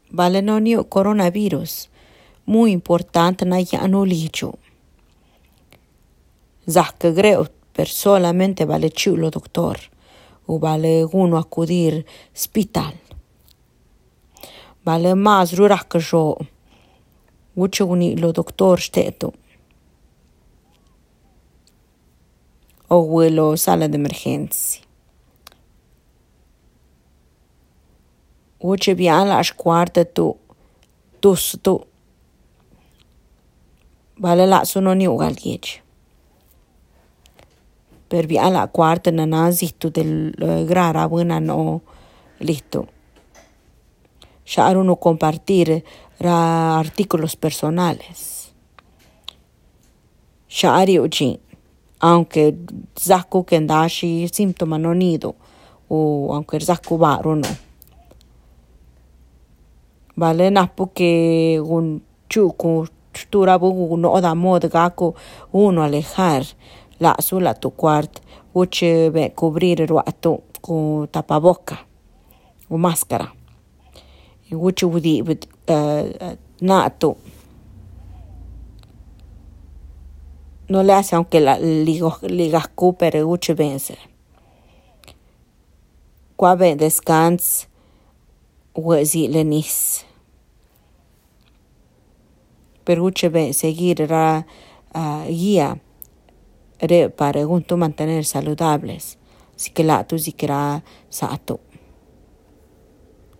Vale no ni coronavirus. Muy importante na ya no licho. Zahka creo, pero solamente vale chulo doctor. O vale uno acudir hospital. Vale más rurak que yo. Mucho uni lo doctor steto. O vuelo sala de emergencia. Uche bien las cuarta tu. Tu. Vale la sono ni ugal dieci. Per via la quarta nanazito del grara buena no listo. Ya uno compartir artículos personales. Ya uchi, aunque zaku kendashi síntoma no nido o aunque zaku baro no. Vale napo que un chuku turabu no da mod gaku uno alejar la sula tu cuarto, uche ve cubrir el rato con tapaboca o máscara. Y uche udi nato. No le hace aunque la ligas cooper uche vence. Cuave descans uezi lenis. Pero uche ve seguir la guía para junto mantener saludables. Así que la tu zikira sato.